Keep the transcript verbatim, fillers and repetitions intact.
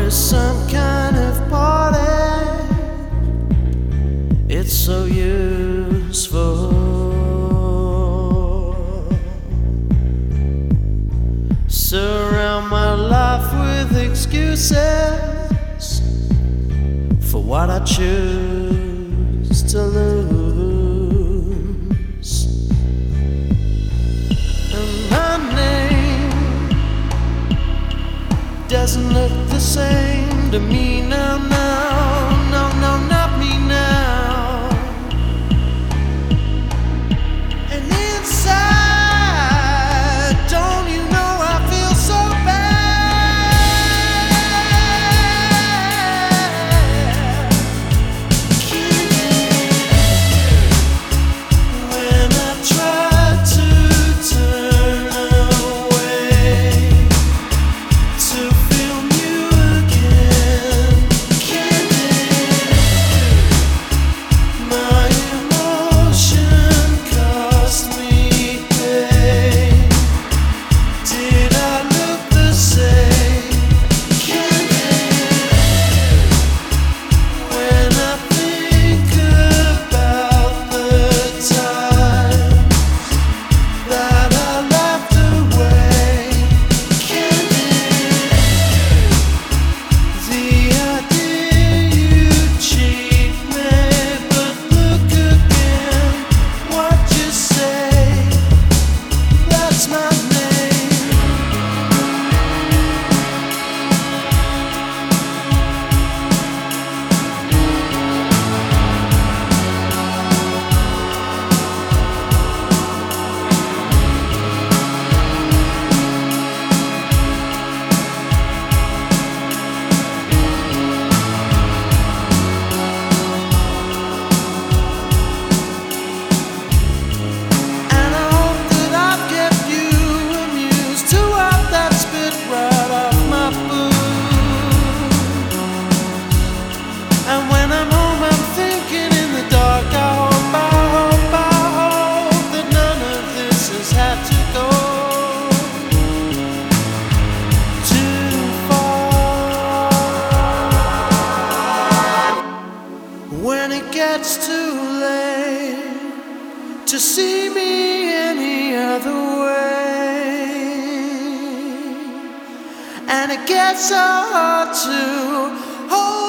is some kind of party. It's so useful. Surround my life with excuses for what I choose to lose. And my name doesn't look the same to me now, now, no, no, not me now. And inside, don't you know I feel so bad? When I try to turn away to feel new again, can't my emotion cost me pain? Did I look the same? Can't when I think about the times that I laughed away, can't the idea you cheat me, but look again, what you say, that's my name. And I hope that I've kept you amused to wipe that spit right off my boot. And when I'm home, I'm thinking in the dark, I hope, I hope, I hope that none of this has had to go too far. When it gets too late to see me any other way, and it gets so hard to hold